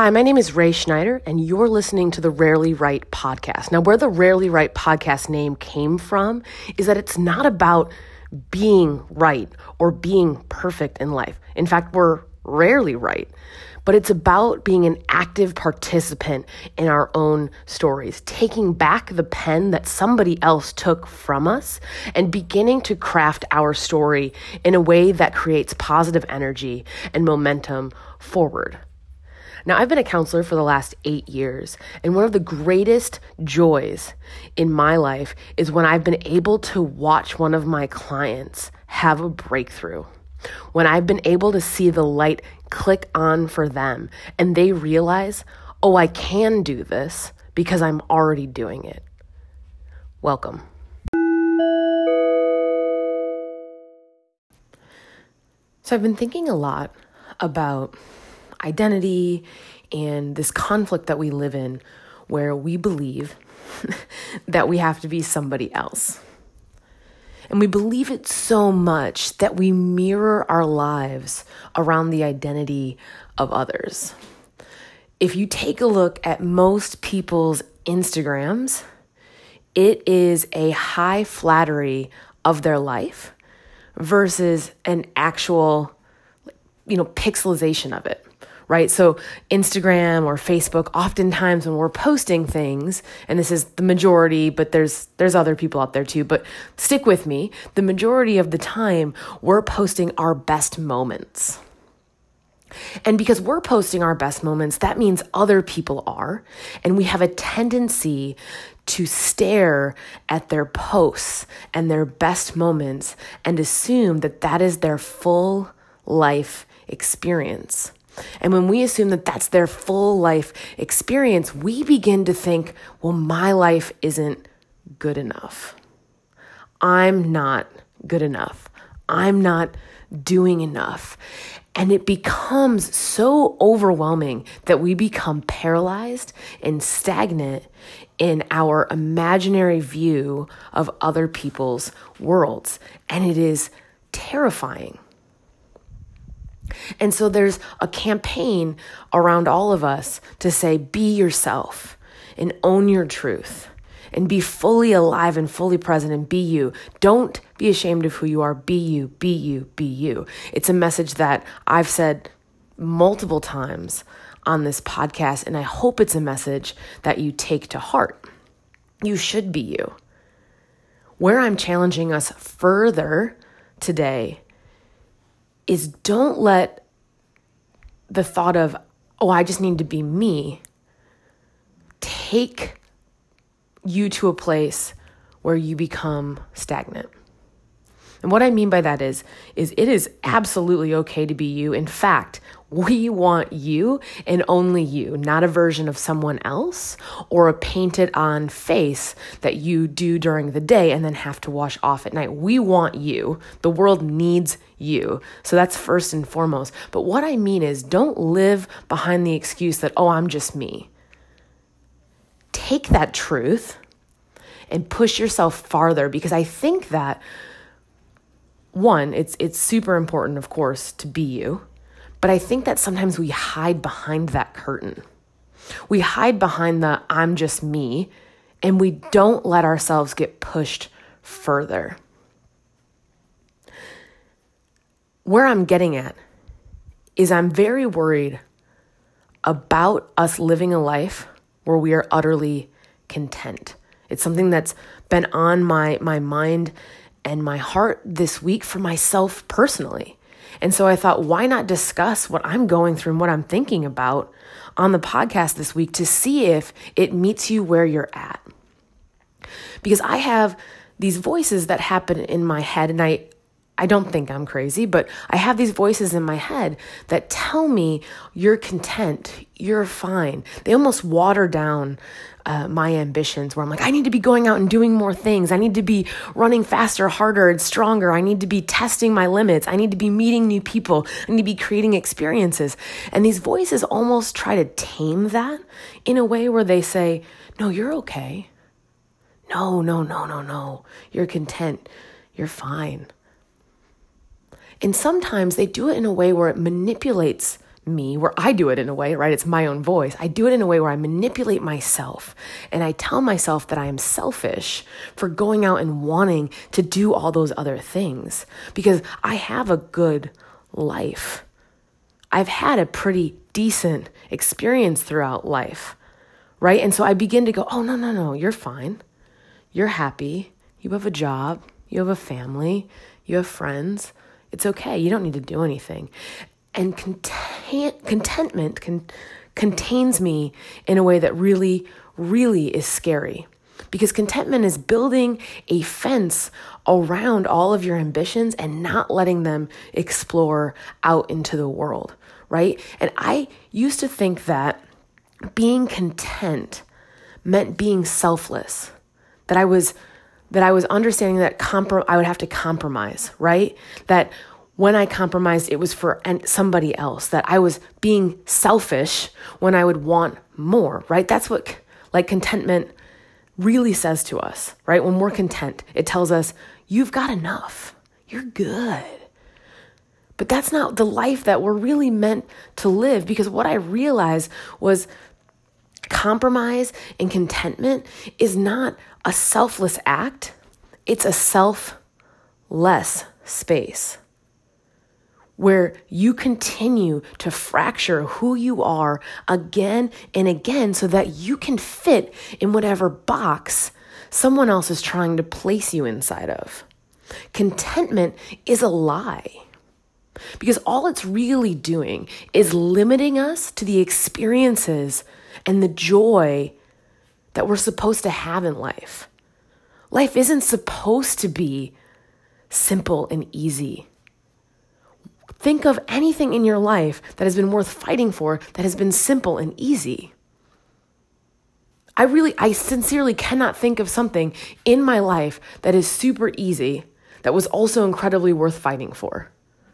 Hi, my name is Ray Schneider, and you're listening to the Rarely Right podcast. Now, where the Rarely Right podcast name came from is that it's not about being right or being perfect in life. In fact, we're rarely right, but it's about being an active participant in our own stories, taking back the pen that somebody else took from us and beginning to craft our story in a way that creates positive energy and momentum forward. Now, I've been a counselor for the last 8 years, and one of the greatest joys in my life is when I've been able to watch one of my clients have a breakthrough, when I've been able to see the light click on for them, and they realize, oh, I can do this because I'm already doing it. Welcome. So I've been thinking a lot about identity and this conflict that we live in where we believe that we have to be somebody else. And we believe it so much that we mirror our lives around the identity of others. If you take a look at most people's Instagrams, it is a high flattery of their life versus an actual, pixelization of it. Right? So Instagram or Facebook, oftentimes when we're posting things, and this is the majority, but there's other people out there too, but stick with me. The majority of the time, we're posting our best moments. And because we're posting our best moments, that means other people are. And we have a tendency to stare at their posts and their best moments and assume that that is their full life experience. And when we assume that that's their full life experience, we begin to think, well, my life isn't good enough. I'm not good enough. I'm not doing enough. And it becomes so overwhelming that we become paralyzed and stagnant in our imaginary view of other people's worlds. And it is terrifying. And so there's a campaign around all of us to say, be yourself and own your truth and be fully alive and fully present and be you. Don't be ashamed of who you are. Be you, be you, be you. It's a message that I've said multiple times on this podcast, and I hope it's a message that you take to heart. You should be you. Where I'm challenging us further today is don't let the thought of, oh, I just need to be me, take you to a place where you become stagnant. And what I mean by that is it is absolutely okay to be you. In fact, we want you and only you, not a version of someone else or a painted on face that you do during the day and then have to wash off at night. We want you. The world needs you. So that's first and foremost. But what I mean is don't live behind the excuse that, oh, I'm just me. Take that truth and push yourself farther, because I think that, one, it's super important, of course, to be you. But I think that sometimes we hide behind that curtain. We hide behind the I'm just me, and we don't let ourselves get pushed further. Where I'm getting at is I'm very worried about us living a life where we are utterly content. It's something that's been on my mind and my heart this week for myself personally. And so I thought, why not discuss what I'm going through and what I'm thinking about on the podcast this week to see if it meets you where you're at. Because I have these voices that happen in my head, and I don't think I'm crazy, but I have these voices in my head that tell me you're content, you're fine. They almost water down my ambitions, where I'm like, I need to be going out and doing more things. I need to be running faster, harder, and stronger. I need to be testing my limits. I need to be meeting new people. I need to be creating experiences. And these voices almost try to tame that in a way where they say, no, you're okay. No. You're content. You're fine. And sometimes they do it in a way where it manipulates me, where I do it in a way, right? It's my own voice. I do it in a way where I manipulate myself and I tell myself that I am selfish for going out and wanting to do all those other things because I have a good life. I've had a pretty decent experience throughout life, right? And so I begin to go, oh, no, you're fine. You're happy. You have a job. You have a family. You have friends. It's okay. You don't need to do anything. And contentment contains me in a way that really, really is scary. Because contentment is building a fence around all of your ambitions and not letting them explore out into the world, right? And I used to think that being content meant being selfless, that I was understanding that I would have to compromise, right? That when I compromised, it was for somebody else, that I was being selfish when I would want more, right? That's what contentment really says to us, right? When we're content, it tells us, you've got enough, you're good. But that's not the life that we're really meant to live, because what I realized was compromise and contentment is not a selfless act, it's a selfless space where you continue to fracture who you are again and again so that you can fit in whatever box someone else is trying to place you inside of. Contentment is a lie because all it's really doing is limiting us to the experiences and the joy that we're supposed to have in life. Life isn't supposed to be simple and easy. Think of anything in your life that has been worth fighting for that has been simple and easy. I sincerely cannot think of something in my life that is super easy that was also incredibly worth fighting for.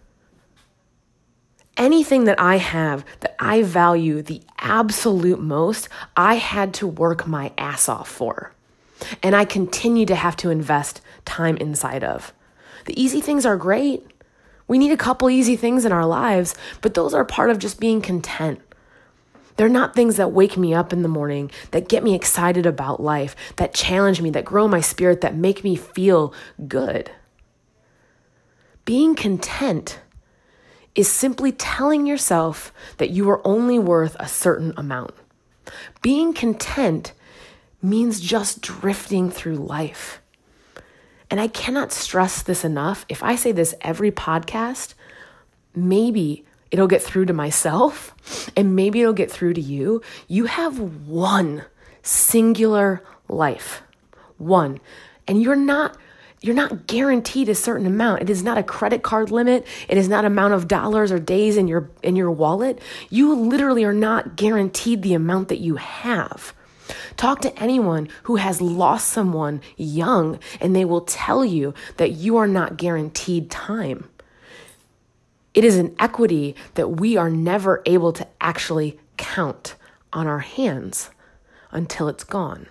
Anything that I have that I value the absolute most, I had to work my ass off for. And I continue to have to invest time inside of. The easy things are great. We need a couple easy things in our lives, but those are part of just being content. They're not things that wake me up in the morning, that get me excited about life, that challenge me, that grow my spirit, that make me feel good. Being content is simply telling yourself that you are only worth a certain amount. Being content means just drifting through life. And I cannot stress this enough. If I say this every podcast, maybe it'll get through to myself and maybe it'll get through to you. You have one singular life. One. And you're not guaranteed a certain amount. It is not a credit card limit. It is not amount of dollars or days in your wallet. You literally are not guaranteed the amount that you have. Talk to anyone who has lost someone young and they will tell you that you are not guaranteed time. It is an equity that we are never able to actually count on our hands until it's gone.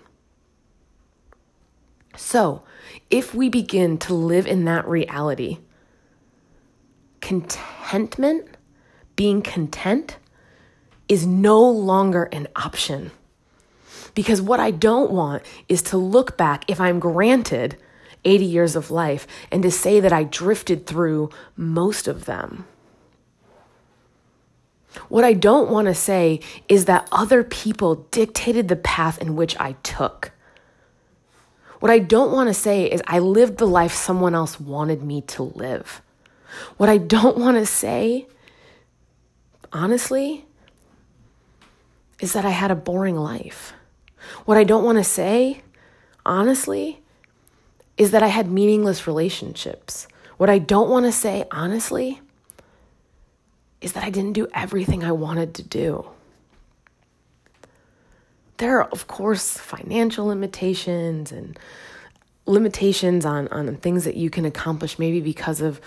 So, if we begin to live in that reality, contentment, being content, is no longer an option. Because what I don't want is to look back, if I'm granted 80 years of life, and to say that I drifted through most of them. What I don't want to say is that other people dictated the path in which I took. What I don't want to say is I lived the life someone else wanted me to live. What I don't want to say, honestly, is that I had a boring life. What I don't want to say, honestly, is that I had meaningless relationships. What I don't want to say, honestly, is that I didn't do everything I wanted to do. There are, of course, financial limitations and limitations on things that you can accomplish, maybe because of,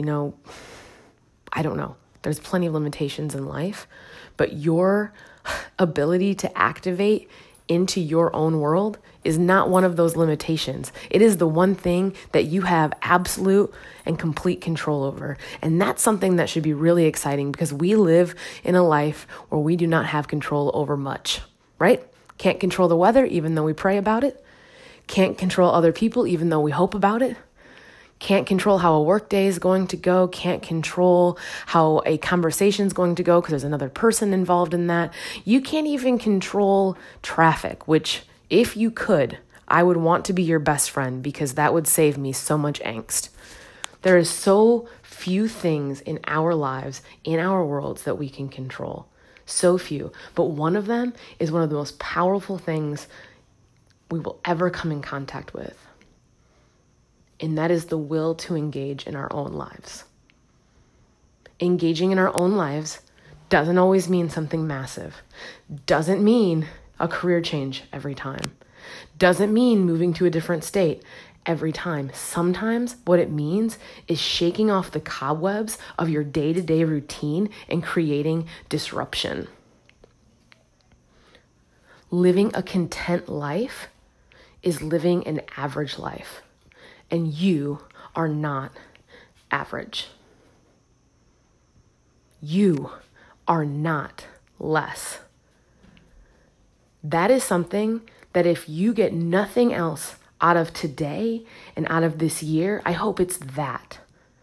I don't know. There's plenty of limitations in life, but your ability to activate into your own world is not one of those limitations. It is the one thing that you have absolute and complete control over. And that's something that should be really exciting because we live in a life where we do not have control over much, right? Can't control the weather, even though we pray about it. Can't control other people, even though we hope about it. Can't control how a work day is going to go. Can't control how a conversation is going to go because there's another person involved in that. You can't even control traffic, which if you could, I would want to be your best friend because that would save me so much angst. There is so few things in our lives, in our worlds that we can control. So few. But one of them is one of the most powerful things we will ever come in contact with. And that is the will to engage in our own lives. Engaging in our own lives doesn't always mean something massive. Doesn't mean a career change every time. Doesn't mean moving to a different state every time. Sometimes what it means is shaking off the cobwebs of your day-to-day routine and creating disruption. Living a content life is living an average life. And you are not average. You are not less. That is something that if you get nothing else out of today and out of this year, I hope it's that.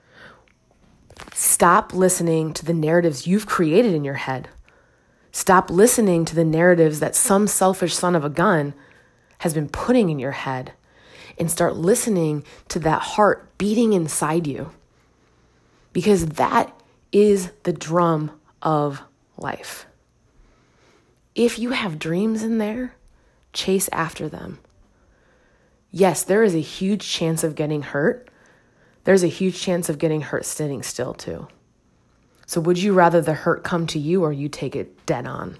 Stop listening to the narratives you've created in your head. Stop listening to the narratives that some selfish son of a gun has been putting in your head. And start listening to that heart beating inside you. Because that is the drum of life. If you have dreams in there, chase after them. Yes, there is a huge chance of getting hurt. There's a huge chance of getting hurt sitting still too. So would you rather the hurt come to you or you take it dead on?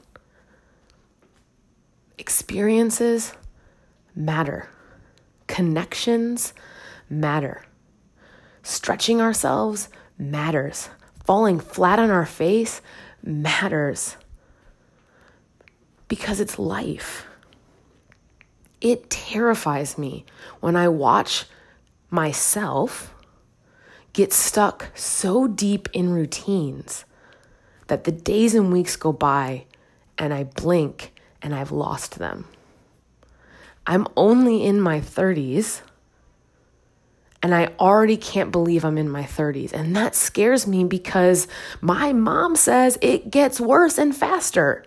Experiences matter. Connections matter. Stretching ourselves matters. Falling flat on our face matters. Because it's life. It terrifies me when I watch myself get stuck so deep in routines that the days and weeks go by and I blink and I've lost them. I'm only in my 30s and I already can't believe I'm in my 30s. And that scares me because my mom says it gets worse and faster.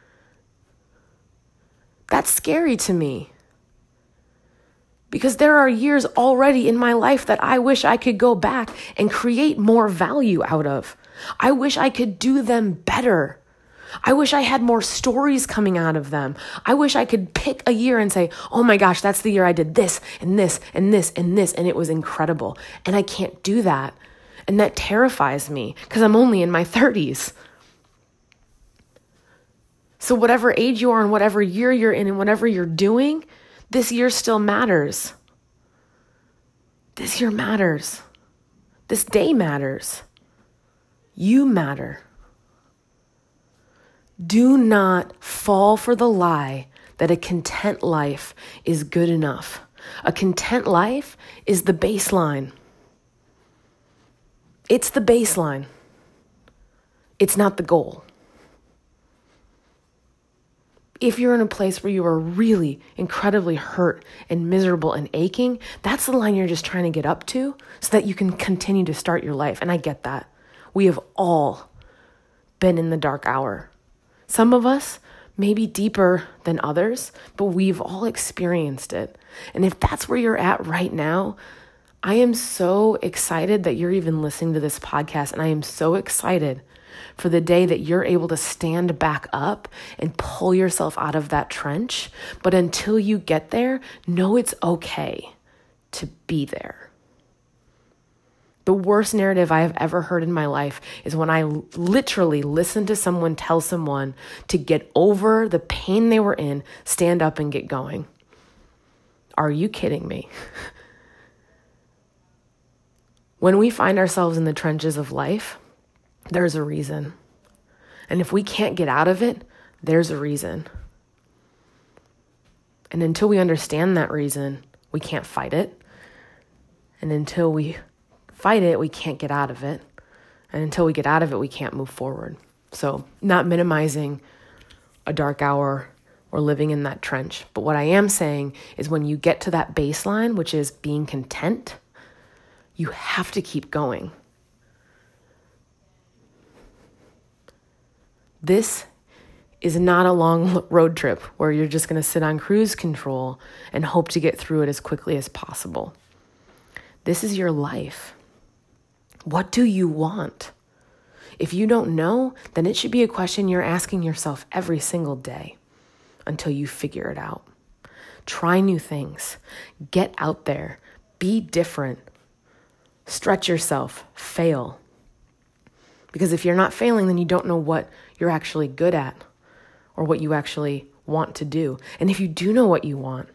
That's scary to me because there are years already in my life that I wish I could go back and create more value out of. I wish I could do them better. I wish I had more stories coming out of them. I wish I could pick a year and say, oh my gosh, that's the year I did this and this and this and this, and it was incredible. And I can't do that. And that terrifies me because I'm only in my 30s. So whatever age you are and whatever year you're in and whatever you're doing, this year still matters. This year matters. This day matters. You matter. Do not fall for the lie that a content life is good enough. A content life is the baseline. It's the baseline. It's not the goal. If you're in a place where you are really incredibly hurt and miserable and aching, that's the line you're just trying to get up to so that you can continue to start your life. And I get that. We have all been in the dark hour. Some of us maybe deeper than others, but we've all experienced it. And if that's where you're at right now, I am so excited that you're even listening to this podcast. And I am so excited for the day that you're able to stand back up and pull yourself out of that trench. But until you get there, know it's okay to be there. The worst narrative I have ever heard in my life is when I literally listened to someone tell someone to get over the pain they were in, stand up and get going. Are you kidding me? When we find ourselves in the trenches of life, there's a reason. And if we can't get out of it, there's a reason. And until we understand that reason, we can't fight it. And until we fight it, we can't get out of it. And until we get out of it, we can't move forward. So not minimizing a dark hour or living in that trench. But what I am saying is when you get to that baseline, which is being content, you have to keep going. This is not a long road trip where you're just going to sit on cruise control and hope to get through it as quickly as possible. This is your life. What do you want? If you don't know, then it should be a question you're asking yourself every single day until you figure it out. Try new things. Get out there. Be different. Stretch yourself. Fail. Because if you're not failing, then you don't know what you're actually good at or what you actually want to do. And if you do know what you want,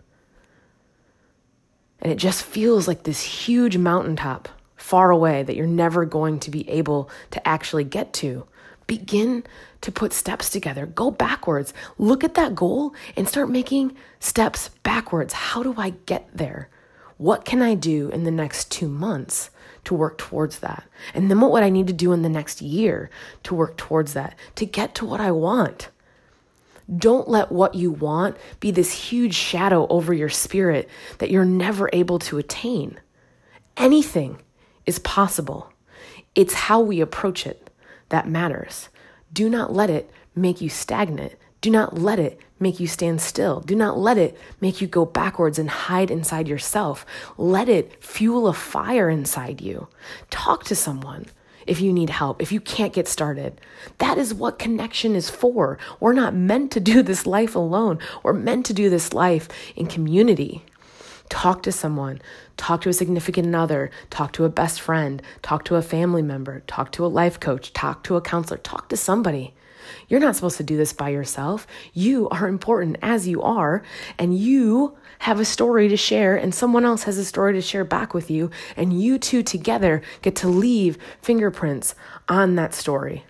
and it just feels like this huge mountaintop far away that you're never going to be able to actually get to, begin to put steps together. Go backwards. Look at that goal and start making steps backwards. How do I get there? What can I do in the next 2 months to work towards that? And then what would I need to do in the next year to work towards that, to get to what I want? Don't let what you want be this huge shadow over your spirit that you're never able to attain. Anything is possible. It's how we approach it that matters. Do not let it make you stagnant. Do not let it make you stand still. Do not let it make you go backwards and hide inside yourself. Let it fuel a fire inside you. Talk to someone if you need help, if you can't get started. That is what connection is for. We're not meant to do this life alone. We're meant to do this life in community. Talk to someone, talk to a significant other, talk to a best friend, talk to a family member, talk to a life coach, talk to a counselor, talk to somebody. You're not supposed to do this by yourself. You are important as you are, and you have a story to share, and someone else has a story to share back with you, and you two together get to leave fingerprints on that story.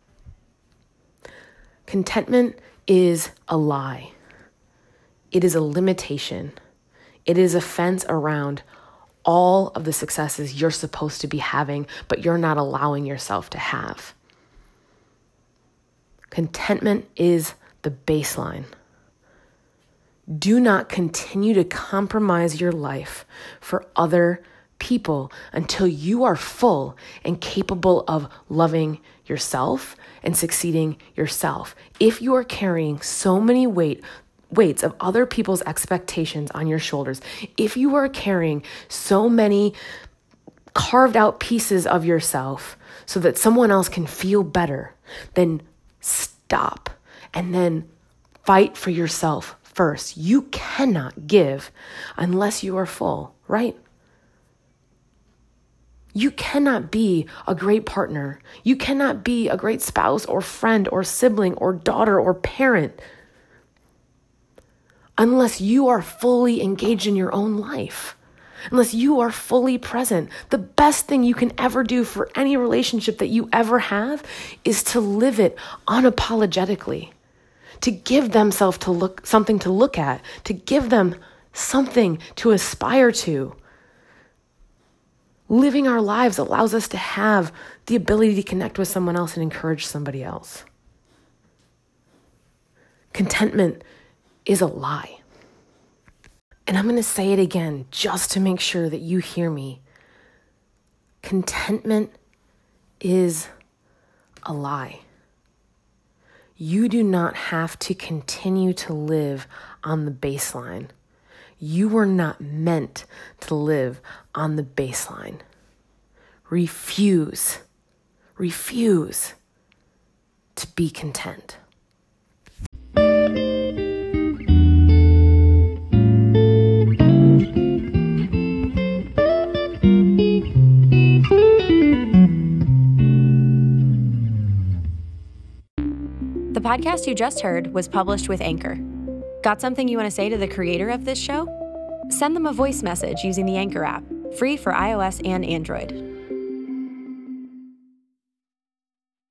Contentment is a lie. It is a limitation. It is a fence around all of the successes you're supposed to be having, but you're not allowing yourself to have. Contentment is the baseline. Do not continue to compromise your life for other people until you are full and capable of loving yourself and succeeding yourself. If you are carrying so many weights of other people's expectations on your shoulders, if you are carrying so many carved out pieces of yourself so that someone else can feel better, then stop and then fight for yourself first. You cannot give unless you are full, right? You cannot be a great partner. You cannot be a great spouse or friend or sibling or daughter or parent unless you are fully engaged in your own life, unless you are fully present. The best thing you can ever do for any relationship that you ever have is to live it unapologetically, to give themselves something to look at, to give them something to aspire to. Living our lives allows us to have the ability to connect with someone else and encourage somebody else. Contentment is a lie. And I'm going to say it again just to make sure that you hear me. Contentment is a lie. You do not have to continue to live on the baseline. You were not meant to live on the baseline. Refuse to be content. The podcast you just heard was published with Anchor. Got something you want to say to the creator of this show? Send them a voice message using the Anchor app, free for iOS and Android.